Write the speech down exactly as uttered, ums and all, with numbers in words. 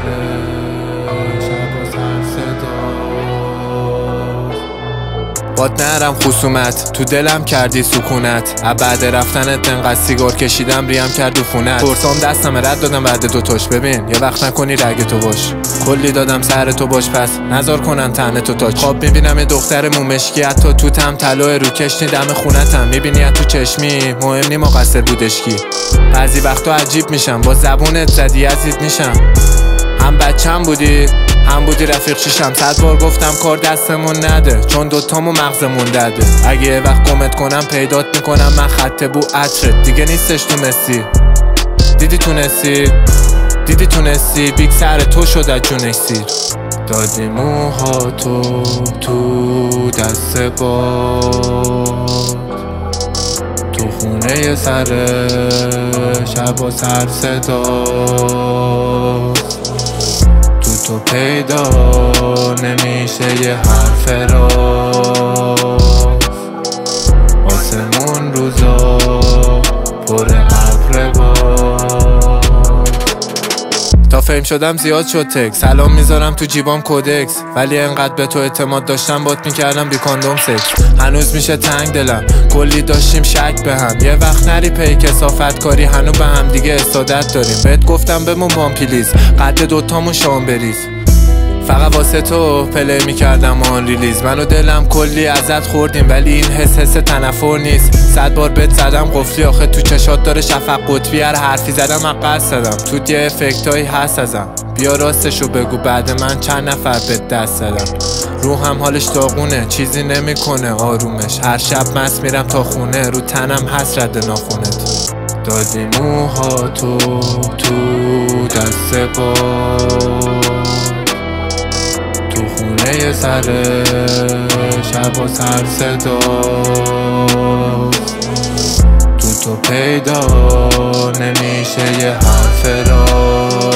شب و سر صدا باد نرم خصومت تو دلم کردی سکونت. بعد رفتنت انقدر سیگار کشیدم ریم کرد عفونت. پرسام دستم رد دادم بعد دوتاش. ببین یه وقت نکنی رگ تو باش. کلی دادم سر تو باش پس نزار کنن تنه تو تاج. خواب میبینم یه دختر مومشکی حتی تو تم طلای رو کشنی دم خونتم. میبینی تو چشمی مهم نی مقصر بودش کی. بعضی وقتا عجیب میشم با زبونت زدی عزیز میشم. هم بچم بودی هم بودی رفیق شیشم. صد بار گفتم کار دستمون نده چون دوتامو مغزمون دده. اگه یه وقت گمت کنم پیدات میکنم من خط بو عطرت. دیگه نیستش تو مسی. دیدی تونستی دیدی تونستی بیگ سر تو شد از جونش سیر. دادی موها تو تو دست باد تو خونه سر شب و سر صدا. تو پیدا نمیشه یه حرف راست. آسمون روزا پر ابر باد. تا فهم شدم زیاد شد تک. سلام میذارم تو جیبام کودکس. ولی انقدر به تو اعتماد داشتم بات میکردم بی کاندوم سکس. هنوز میشه تنگ دلم کلی داشتیم شک به هم. یه وقت نری پی کثافت کاری هنو به هم دیگه استادت داریم. بهت گفتم بمون بام پلیز قد دوتامون شام بریز. فقط واسه تو پلی میکردم آن ریلیز. من و دلم کلی ازت خوردیم ولی این حس حس تنفر نیست. صد بار بهت زدم قفلی آخه تو چشات داره شفق قطبی. هر حرفی زدم من قصد زدم توت یه افکتایی هست ازم. بیا راستشو بگو بعد من چند نفر بهت دست زدم. روحم حالش داغونه چیزی نمیکنه آرومش. هر شب مست میرم تا خونه رو تنم هست رد ناخونت. دادی موها تو تو دست باد تو خونه سر شب و سر صدا. تو تو پیدا نمیشه یه حرف راست.